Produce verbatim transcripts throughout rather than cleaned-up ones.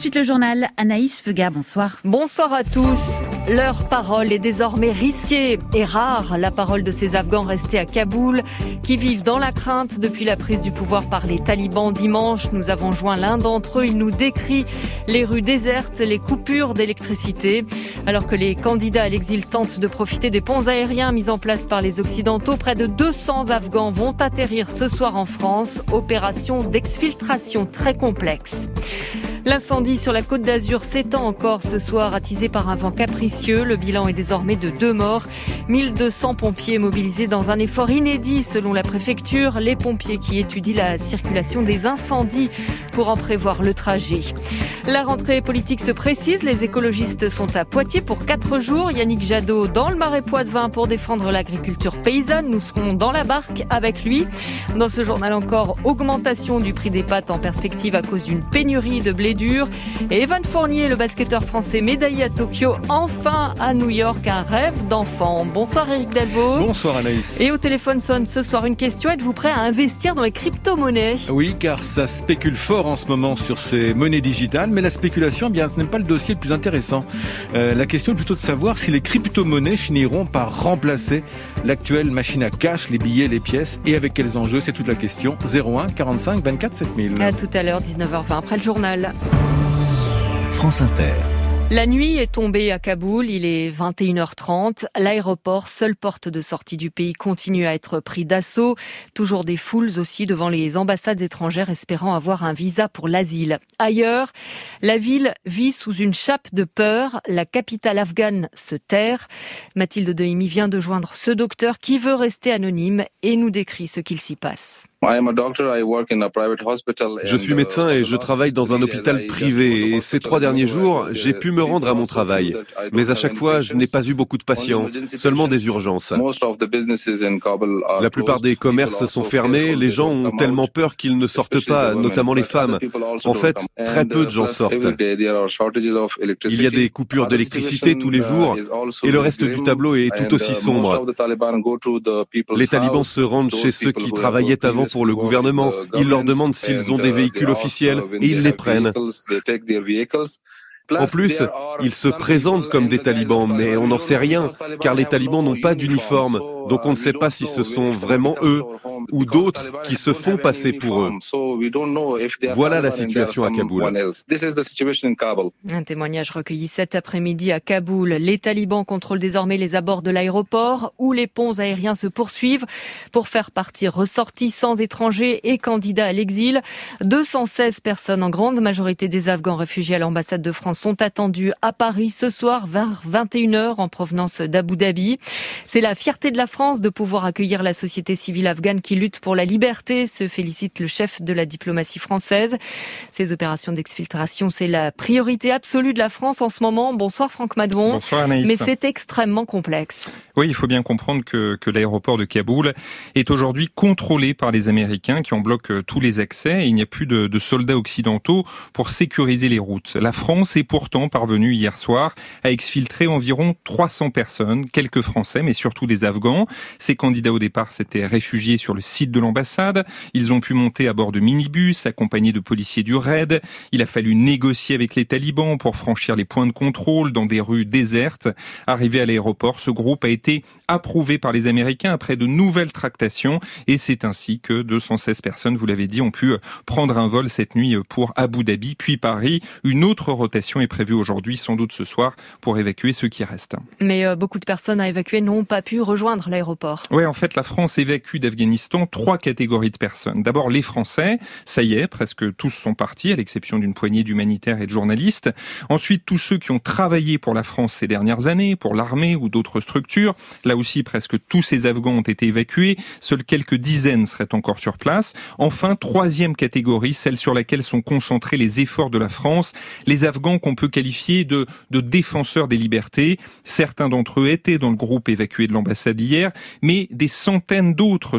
suite le journal, Anaïs Feuga, bonsoir. Bonsoir à tous. Leur parole est désormais risquée et rare. La parole de ces Afghans restés à Kaboul, qui vivent dans la crainte depuis la prise du pouvoir par les talibans dimanche. Nous avons joint l'un d'entre eux. Il nous décrit les rues désertes, les coupures d'électricité. Alors que les candidats à l'exil tentent de profiter des ponts aériens mis en place par les Occidentaux, près de deux cents Afghans vont atterrir ce soir en France. Opération d'exfiltration très complexe. L'incendie sur la Côte d'Azur s'étend encore ce soir, attisé par un vent capricieux. Le bilan est désormais de deux morts. mille deux cents pompiers mobilisés dans un effort inédit selon la préfecture. Les pompiers qui étudient la circulation des incendies pour en prévoir le trajet. La rentrée politique se précise. Les écologistes sont à Poitiers pour quatre jours. Yannick Jadot dans le Marais Poitevin pour défendre l'agriculture paysanne. Nous serons dans la barque avec lui. Dans ce journal encore, augmentation du prix des pâtes en perspective à cause d'une pénurie de blé dur. Et Evan Fournier, le basketteur français médaillé à Tokyo, enfin à New York, un rêve d'enfant. Bonsoir Éric Delvaux. Bonsoir Anaïs. Et au téléphone sonne ce soir une question. Êtes-vous prêt à investir dans les crypto-monnaies ? Oui, car ça spécule fort en ce moment sur ces monnaies digitales. Mais la spéculation, eh bien, ce n'est pas le dossier le plus intéressant. Euh, la question est plutôt de savoir si les crypto-monnaies finiront par remplacer l'actuelle machine à cash, les billets, les pièces. Et avec quels enjeux ? C'est toute la question. zéro un quarante-cinq vingt-quatre sept mille. À tout à l'heure, dix-neuf heures vingt, après le journal. France Inter. La nuit est tombée à Kaboul, il est vingt et une heures trente. L'aéroport, seule porte de sortie du pays, continue à être pris d'assaut. Toujours des foules aussi devant les ambassades étrangères espérant avoir un visa pour l'asile. Ailleurs, la ville vit sous une chape de peur. La capitale afghane se terre. Mathilde Dehimi vient de joindre ce docteur qui veut rester anonyme et nous décrit ce qu'il s'y passe. Je suis médecin et je travaille dans un hôpital privé et ces trois derniers jours, j'ai pu me rendre à mon travail. Mais à chaque fois, je n'ai pas eu beaucoup de patients, seulement des urgences. La plupart des commerces sont fermés, les gens ont tellement peur qu'ils ne sortent pas, notamment les femmes. En fait, très peu de gens sortent. Il y a des coupures d'électricité tous les jours et le reste du tableau est tout aussi sombre. Les talibans se rendent chez ceux qui travaillaient avant pour le gouvernement. Ils leur demandent s'ils ont des véhicules officiels et ils les prennent. En plus, ils se présentent comme des talibans, mais on n'en sait rien, car les talibans n'ont pas d'uniforme, donc on ne sait pas si ce sont vraiment eux ou d'autres qui se font passer pour eux. Voilà la situation à Kaboul. Un témoignage recueilli cet après-midi à Kaboul. Les talibans contrôlent désormais les abords de l'aéroport où les ponts aériens se poursuivent pour faire partir ressortissants étrangers et candidats à l'exil. deux cent seize personnes, en grande majorité des Afghans réfugiés à l'ambassade de France, sont attendues à Paris ce soir vers vingt et une heures en provenance d'Abu Dhabi. C'est la fierté de la France de pouvoir accueillir la société civile afghane qui lutte pour la liberté, se félicite le chef de la diplomatie française. Ces opérations d'exfiltration, c'est la priorité absolue de la France en ce moment. Bonsoir Franck Madon. Bonsoir Anaïs. Mais c'est extrêmement complexe. Oui, il faut bien comprendre que, que l'aéroport de Kaboul est aujourd'hui contrôlé par les Américains qui en bloquent tous les accès. Et il n'y a plus de, de soldats occidentaux pour sécuriser les routes. La France est pourtant parvenue hier soir à exfiltrer environ trois cents personnes, quelques Français, mais surtout des Afghans. Ces candidats au départ s'étaient réfugiés sur le site de l'ambassade. Ils ont pu monter à bord de minibus, accompagnés de policiers du raid. Il a fallu négocier avec les talibans pour franchir les points de contrôle dans des rues désertes. Arrivé à l'aéroport, ce groupe a été approuvé par les Américains après de nouvelles tractations. Et c'est ainsi que deux cent seize personnes, vous l'avez dit, ont pu prendre un vol cette nuit pour Abu Dhabi, puis Paris. Une autre rotation est prévue aujourd'hui, sans doute ce soir, pour évacuer ceux qui restent. Mais euh, beaucoup de personnes à évacuer n'ont pas pu rejoindre l'aéroport. Oui, en fait, la France évacue d'Afghanistan trois catégories de personnes. D'abord, les Français. Ça y est, presque tous sont partis, à l'exception d'une poignée d'humanitaires et de journalistes. Ensuite, tous ceux qui ont travaillé pour la France ces dernières années, pour l'armée ou d'autres structures. Là aussi, presque tous ces Afghans ont été évacués. Seules quelques dizaines seraient encore sur place. Enfin, troisième catégorie, celle sur laquelle sont concentrés les efforts de la France. Les Afghans qu'on peut qualifier de, de défenseurs des libertés. Certains d'entre eux étaient dans le groupe évacué de l'ambassade hier, mais des centaines d'autres sont en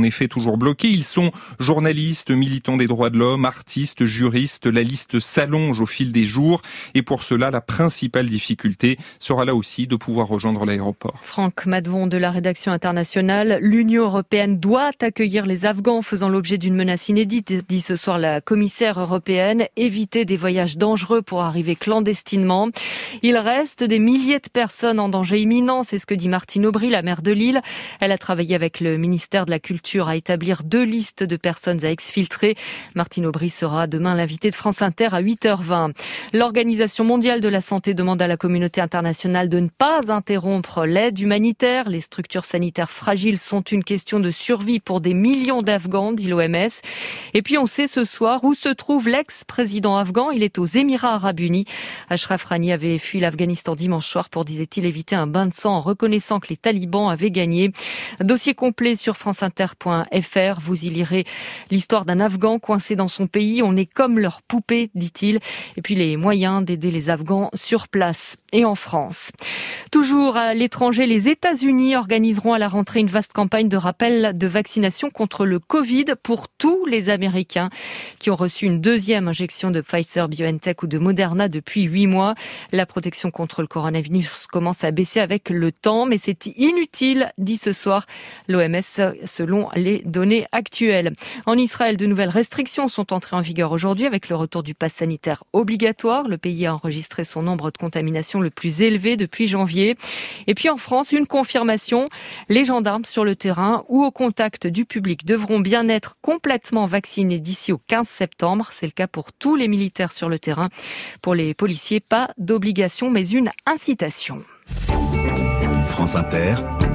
effet toujours bloqués. Ils sont journalistes, militants des droits de l'homme, artistes, juristes. La liste s'allonge au fil des jours. Et pour cela, la principale difficulté sera là aussi de pouvoir rejoindre l'aéroport. Franck Madvon de la rédaction internationale. L'Union européenne doit accueillir les Afghans faisant l'objet d'une menace inédite, dit ce soir la commissaire européenne. Éviter des voyages dangereux pour arriver clandestinement. Il reste des milliers de personnes en danger imminent, c'est ce que dit Martine Aubry, la maire de Lille. Elle a travaillé avec le ministère de la Culture à établir deux listes de personnes à exfiltrer. Martine Aubry sera demain l'invitée de France Inter à huit heures vingt. L'Organisation mondiale de la santé demande à la communauté internationale de ne pas interrompre l'aide humanitaire. Les structures sanitaires fragiles sont une question de survie pour des millions d'Afghans, dit l'O M S. Et puis on sait ce soir où se trouve l'ex-président afghan. Il est aux Émirats arabes unis. Ashraf Rani avait fui l'Afghanistan dimanche soir pour, disait-il, éviter un bain de sang en reconnaissant que les talibans avaient gagné. Dossier complet sur franceinter point f r. Vous y lirez l'histoire d'un Afghan coincé dans son pays. On est comme leur poupée, dit-il. Et puis les moyens d'aider les Afghans sur place et en France. Toujours à l'étranger, les États-Unis organiseront à la rentrée une vaste campagne de rappel de vaccination contre le Covid pour tous les Américains qui ont reçu une deuxième injection de Pfizer-BioNTech ou de Moderna depuis huit mois. La protection contre le coronavirus commence à baisser avec le temps, mais c'est inutile, dit ce soir l'O M S, selon les données actuelles. En Israël, de nouvelles restrictions sont entrées en vigueur aujourd'hui avec le retour du pass sanitaire obligatoire. Le pays a enregistré son nombre de contaminations le plus élevé depuis janvier. Et puis en France, une confirmation. Les gendarmes sur le terrain ou au contact du public devront bien être complètement vaccinés d'ici au quinze septembre. C'est le cas pour tous les militaires sur le terrain. Pour les policiers, pas d'obligation, mais une incitation. France Inter,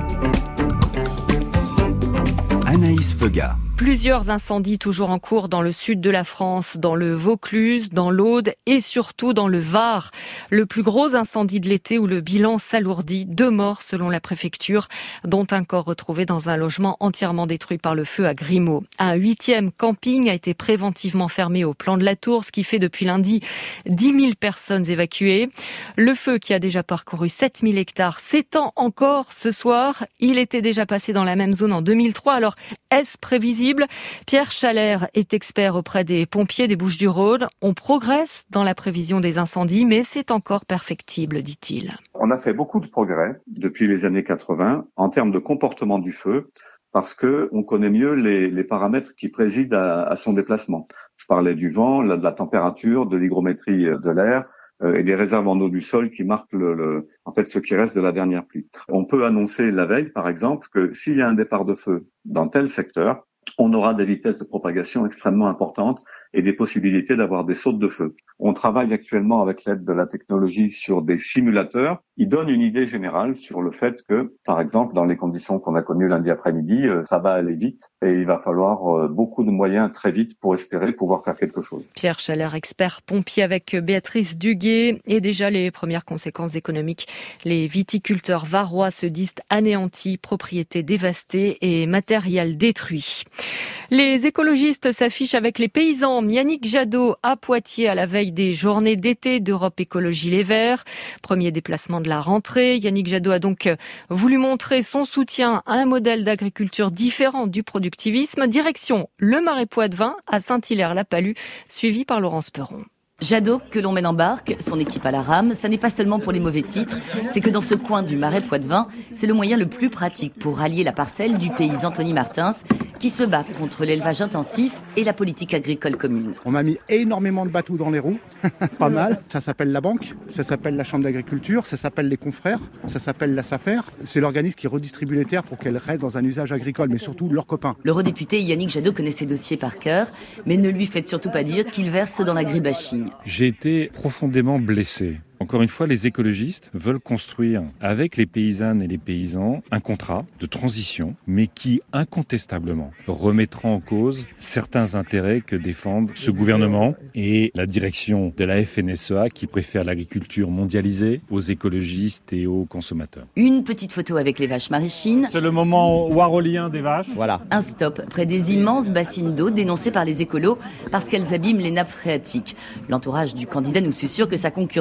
Anaïs Feuga. Plusieurs incendies toujours en cours dans le sud de la France, dans le Vaucluse, dans l'Aude et surtout dans le Var. Le plus gros incendie de l'été où le bilan s'alourdit. Deux morts selon la préfecture, dont un corps retrouvé dans un logement entièrement détruit par le feu à Grimaud. Un huitième camping a été préventivement fermé au plan de la Tour, ce qui fait depuis lundi dix mille personnes évacuées. Le feu qui a déjà parcouru sept mille hectares s'étend encore ce soir. Il était déjà passé dans la même zone en deux mille trois, alors est-ce prévisible ? Pierre Chalère est expert auprès des pompiers des Bouches-du-Rhône. On progresse dans la prévision des incendies, mais c'est encore perfectible, dit-il. On a fait beaucoup de progrès depuis les années quatre-vingts en termes de comportement du feu, parce que on connaît mieux les, les paramètres qui président à, à son déplacement. Je parlais du vent, de la température, de l'hygrométrie de l'air, et des réserves en eau du sol qui marquent le, le, en fait ce qui reste de la dernière pluie. On peut annoncer la veille, par exemple, que s'il y a un départ de feu dans tel secteur, on aura des vitesses de propagation extrêmement importantes et des possibilités d'avoir des sautes de feu. On travaille actuellement avec l'aide de la technologie sur des simulateurs. Ils donnent une idée générale sur le fait que, par exemple, dans les conditions qu'on a connues lundi après-midi, ça va aller vite et il va falloir beaucoup de moyens très vite pour espérer pouvoir faire quelque chose. Pierre Chalère, expert pompier avec Béatrice Duguet, et déjà les premières conséquences économiques. Les viticulteurs varois se disent anéantis, propriétés dévastées et matériel détruit. Les écologistes s'affichent avec les paysans. Yannick Jadot à Poitiers à la veille des journées d'été d'Europe Écologie Les Verts. Premier déplacement de la rentrée. Yannick Jadot a donc voulu montrer son soutien à un modèle d'agriculture différent du productivisme. Direction le Marais Poitevin à Saint-Hilaire-la-Palud, suivi par Laurence Perron. Jadot, que l'on mène en barque, son équipe à la rame, ça n'est pas seulement pour les mauvais titres, c'est que dans ce coin du Marais Poitevin, c'est le moyen le plus pratique pour rallier la parcelle du paysan Anthony Martins, qui se bat contre l'élevage intensif et la politique agricole commune. On m'a mis énormément de bateaux dans les roues, pas mal. Ça s'appelle la banque, ça s'appelle la chambre d'agriculture, ça s'appelle les confrères, ça s'appelle la SAFER. C'est l'organisme qui redistribue les terres pour qu'elles restent dans un usage agricole, mais surtout leurs copains. L'eurodéputé Yannick Jadot connaît ses dossiers par cœur, mais ne lui faites surtout pas dire qu'il verse dans l'agribashing. J'ai été profondément blessé. Encore une fois, les écologistes veulent construire avec les paysannes et les paysans un contrat de transition, mais qui incontestablement remettra en cause certains intérêts que défendent ce gouvernement et la direction de la F N S E A qui préfère l'agriculture mondialisée aux écologistes et aux consommateurs. Une petite photo avec les vaches maraîchines. C'est le moment warolien des vaches. Voilà. Un stop près des immenses bassines d'eau dénoncées par les écolos parce qu'elles abîment les nappes phréatiques. L'entourage du candidat nous susurre que sa concurrente,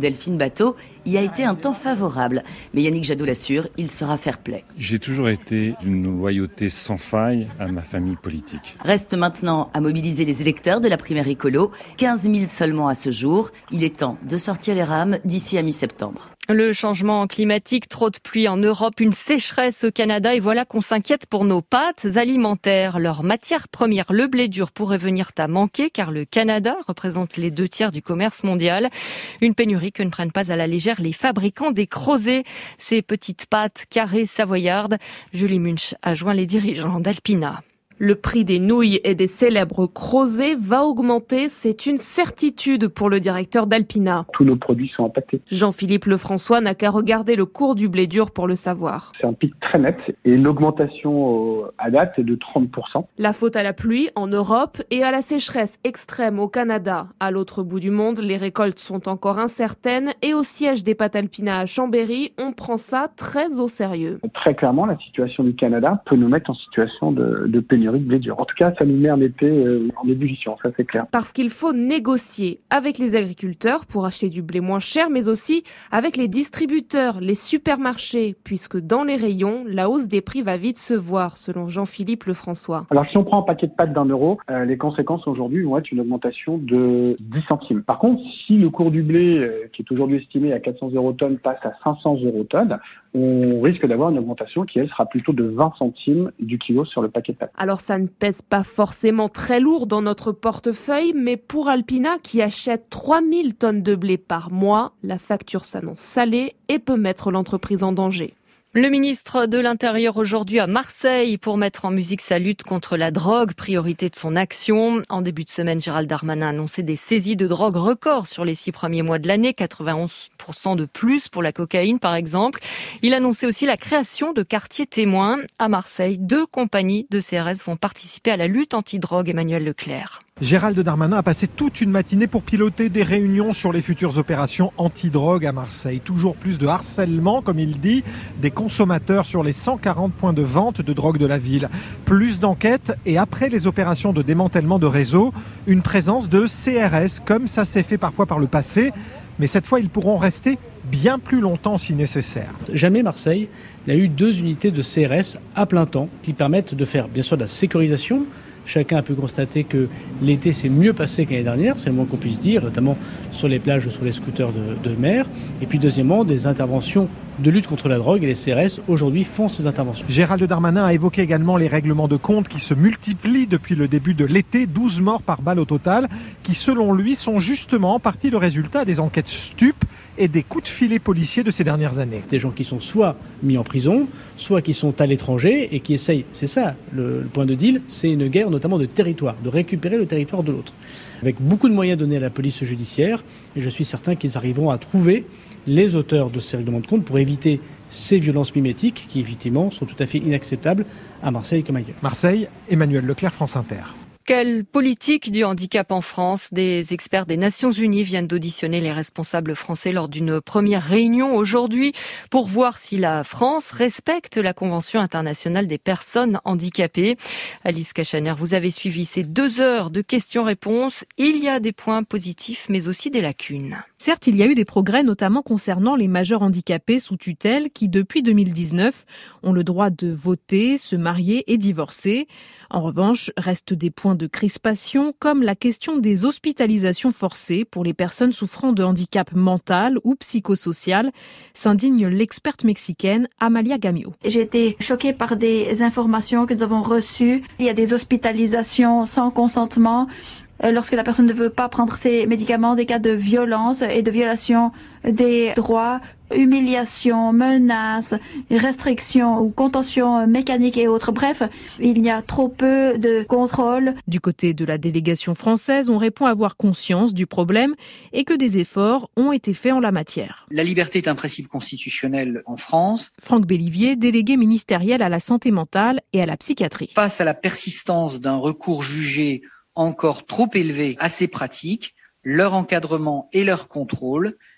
Delphine Bateau, y a été un temps favorable. Mais Yannick Jadot l'assure, il sera fair-play. J'ai toujours été d'une loyauté sans faille à ma famille politique. Reste maintenant à mobiliser les électeurs de la primaire écolo, quinze mille seulement à ce jour. Il est temps de sortir les rames d'ici à mi-septembre. Le changement climatique, trop de pluie en Europe, une sécheresse au Canada et voilà qu'on s'inquiète pour nos pâtes alimentaires. Leur matière première, le blé dur, pourrait venir à manquer car le Canada représente les deux tiers du commerce mondial. Une pénurie que ne prennent pas à la légère les fabricants des crozets, ces petites pâtes carrées savoyardes. Julie Munch a joint les dirigeants d'Alpina. Le prix des nouilles et des célèbres crozets va augmenter, c'est une certitude pour le directeur d'Alpina. Tous nos produits sont impactés. Jean-Philippe Lefrançois n'a qu'à regarder le cours du blé dur pour le savoir. C'est un pic très net et l'augmentation à date est de trente pour cent. La faute à la pluie en Europe et à la sécheresse extrême au Canada. À l'autre bout du monde, les récoltes sont encore incertaines et au siège des pâtes Alpina à Chambéry, on prend ça très au sérieux. Très clairement, la situation du Canada peut nous mettre en situation de, de pénurie. En tout cas, ça nous met un été euh, en ébullition, ça c'est clair. Parce qu'il faut négocier avec les agriculteurs pour acheter du blé moins cher, mais aussi avec les distributeurs, les supermarchés, puisque dans les rayons, la hausse des prix va vite se voir, selon Jean-Philippe Lefrançois. Alors si on prend un paquet de pâtes d'un euro, euh, les conséquences aujourd'hui vont être une augmentation de dix centimes. Par contre, si le cours du blé, euh, qui est aujourd'hui estimé à quatre cents euros tonne, passe à cinq cents euros tonne, on risque d'avoir une augmentation qui, elle, sera plutôt de vingt centimes du kilo sur le paquet de pâtes. Alors ça ne pèse pas forcément très lourd dans notre portefeuille, mais pour Alpina, qui achète trois mille tonnes de blé par mois, la facture s'annonce salée et peut mettre l'entreprise en danger. Le ministre de l'Intérieur aujourd'hui à Marseille pour mettre en musique sa lutte contre la drogue, priorité de son action. En début de semaine, Gérald Darmanin a annoncé des saisies de drogue records sur les six premiers mois de l'année, quatre-vingt-onze pour cent de plus pour la cocaïne par exemple. Il a annoncé aussi la création de quartiers témoins. À Marseille, deux compagnies de C R S vont participer à la lutte anti-drogue. Emmanuel Leclerc. Gérald Darmanin a passé toute une matinée pour piloter des réunions sur les futures opérations anti-drogue à Marseille. Toujours plus de harcèlement, comme il dit, des consommateurs sur les cent quarante points de vente de drogue de la ville. Plus d'enquêtes et après les opérations de démantèlement de réseau, une présence de C R S, comme ça s'est fait parfois par le passé. Mais cette fois, ils pourront rester bien plus longtemps si nécessaire. Jamais Marseille n'a eu deux unités de C R S à plein temps qui permettent de faire bien sûr de la sécurisation. Chacun a pu constater que l'été s'est mieux passé qu'année dernière, c'est le moins qu'on puisse dire, notamment sur les plages ou sur les scooters de, de mer. Et puis deuxièmement, des interventions de lutte contre la drogue et les C R S aujourd'hui font ces interventions. Gérald Darmanin a évoqué également les règlements de compte qui se multiplient depuis le début de l'été, douze morts par balle au total, qui selon lui sont justement en partie le résultat des enquêtes stupes et des coups de filet policiers de ces dernières années. Des gens qui sont soit mis en prison, soit qui sont à l'étranger et qui essayent, c'est ça le, le point de deal, c'est une guerre notamment de territoire, de récupérer le territoire de l'autre. Avec beaucoup de moyens donnés à la police judiciaire, et je suis certain qu'ils arriveront à trouver les auteurs de ces règlements de compte pour éviter ces violences mimétiques qui, effectivement, sont tout à fait inacceptables à Marseille comme ailleurs. Marseille, Emmanuel Leclerc, France Inter. Quelle politique du handicap en France? Des experts des Nations Unies viennent d'auditionner les responsables français lors d'une première réunion aujourd'hui pour voir si la France respecte la Convention internationale des personnes handicapées. Alice Cachaner, vous avez suivi ces deux heures de questions-réponses. Il y a des points positifs, mais aussi des lacunes. Certes, il y a eu des progrès, notamment concernant les majeurs handicapés sous tutelle qui, depuis deux mille dix-neuf, ont le droit de voter, se marier et divorcer. En revanche, restent des points de crispation, comme la question des hospitalisations forcées pour les personnes souffrant de handicap mental ou psychosocial, s'indigne l'experte mexicaine Amalia Gamio. J'ai été choquée par des informations que nous avons reçues. Il y a des hospitalisations sans consentement lorsque la personne ne veut pas prendre ses médicaments, des cas de violence et de violation des droits, humiliation, menaces, restrictions ou contentions mécaniques et autres. Bref, il y a trop peu de contrôle. Du côté de la délégation française, on répond avoir conscience du problème et que des efforts ont été faits en la matière. La liberté est un principe constitutionnel en France. Franck Bellivier, délégué ministériel à la santé mentale et à la psychiatrie. Face à la persistance d'un recours jugé encore trop élevé à ces pratiques, leur encadrement et leur contrôle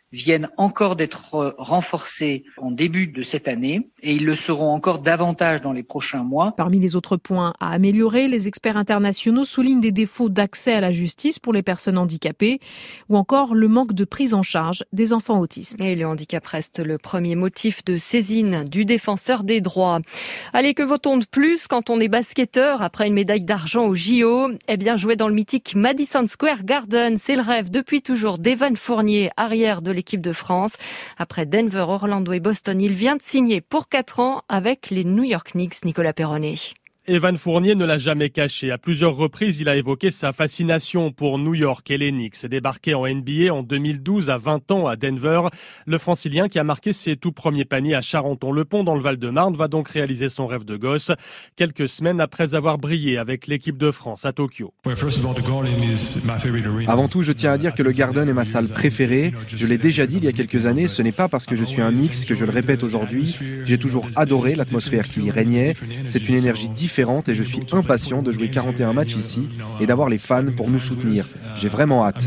viennent encore d'être renforcés en début de cette année et ils le seront encore davantage dans les prochains mois. Parmi les autres points à améliorer, les experts internationaux soulignent des défauts d'accès à la justice pour les personnes handicapées ou encore le manque de prise en charge des enfants autistes. Et le handicap reste le premier motif de saisine du défenseur des droits. Allez, que vaut-on de plus quand on est basketteur après une médaille d'argent au J O ? Eh bien, jouer dans le mythique Madison Square Garden, c'est le rêve depuis toujours d'Evan Fournier, arrière de l'équipe de France. Après Denver, Orlando et Boston, il vient de signer pour quatre ans avec les New York Knicks. Nicolas Perronnet. Evan Fournier ne l'a jamais caché. À plusieurs reprises, il a évoqué sa fascination pour New York et les Knicks. Débarqué en N B A en deux mille douze à vingt ans à Denver, le francilien qui a marqué ses tout premiers paniers à Charenton-le-Pont dans le Val-de-Marne va donc réaliser son rêve de gosse quelques semaines après avoir brillé avec l'équipe de France à Tokyo. Avant tout, je tiens à dire que le Garden est ma salle préférée. Je l'ai déjà dit il y a quelques années, ce n'est pas parce que je suis un Knicks que je le répète aujourd'hui. J'ai toujours adoré l'atmosphère qui y régnait. C'est une énergie différente et je suis impatient de jouer quarante et un matchs ici et d'avoir les fans pour nous soutenir. J'ai vraiment hâte.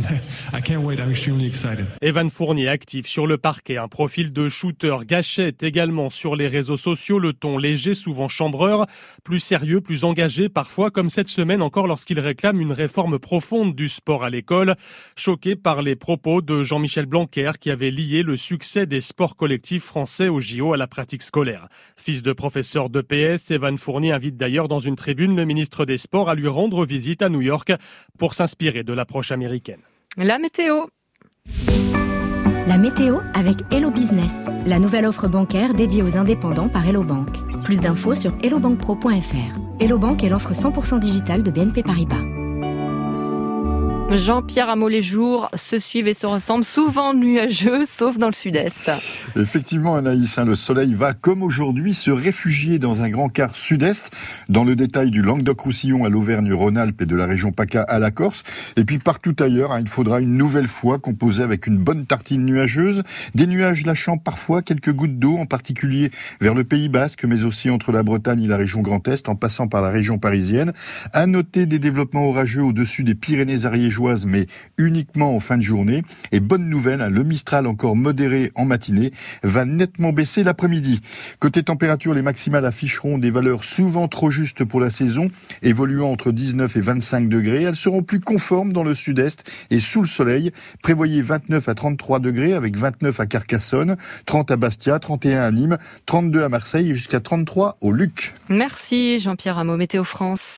Evan Fournier actif sur le parquet, un profil de shooter, gâchette également sur les réseaux sociaux, le ton léger, souvent chambreur, plus sérieux, plus engagé parfois, comme cette semaine encore lorsqu'il réclame une réforme profonde du sport à l'école, choqué par les propos de Jean-Michel Blanquer qui avait lié le succès des sports collectifs français au J O à la pratique scolaire. Fils de professeur d'E P S, Evan Fournier invite d'ailleurs dans une tribune le ministre des Sports à lui rendre visite à New York pour s'inspirer de l'approche américaine. La météo. La météo avec Hello Business, la nouvelle offre bancaire dédiée aux indépendants par Hello Bank. Plus d'infos sur hello bank pro point f r. Hello Bank est l'offre cent pour cent digitale de B N P Paribas. Jean-Pierre Hameau, les jours se suivent et se ressemblent, souvent nuageux, sauf dans le sud-est. Effectivement, Anaïs, hein, le soleil va, comme aujourd'hui, se réfugier dans un grand quart sud-est, dans le détail du Languedoc-Roussillon à l'Auvergne-Rhône-Alpes et de la région PACA à la Corse. Et puis partout ailleurs, hein, il faudra une nouvelle fois composer avec une bonne tartine nuageuse, des nuages lâchant parfois quelques gouttes d'eau, en particulier vers le Pays Basque, mais aussi entre la Bretagne et la région Grand Est, en passant par la région parisienne. À noter des développements orageux au-dessus des Pyrénées-Ariégeoises, mais uniquement en fin de journée. Et bonne nouvelle, le Mistral encore modéré en matinée va nettement baisser l'après-midi. Côté température, les maximales afficheront des valeurs souvent trop justes pour la saison, évoluant entre dix-neuf et vingt-cinq degrés. Elles seront plus conformes dans le sud-est et sous le soleil. Prévoyez vingt-neuf à trente-trois degrés avec vingt-neuf à Carcassonne, trente à Bastia, trente et un à Nîmes, trente-deux à Marseille et jusqu'à trente-trois au Luc. Merci Jean-Pierre Hameau, Météo France.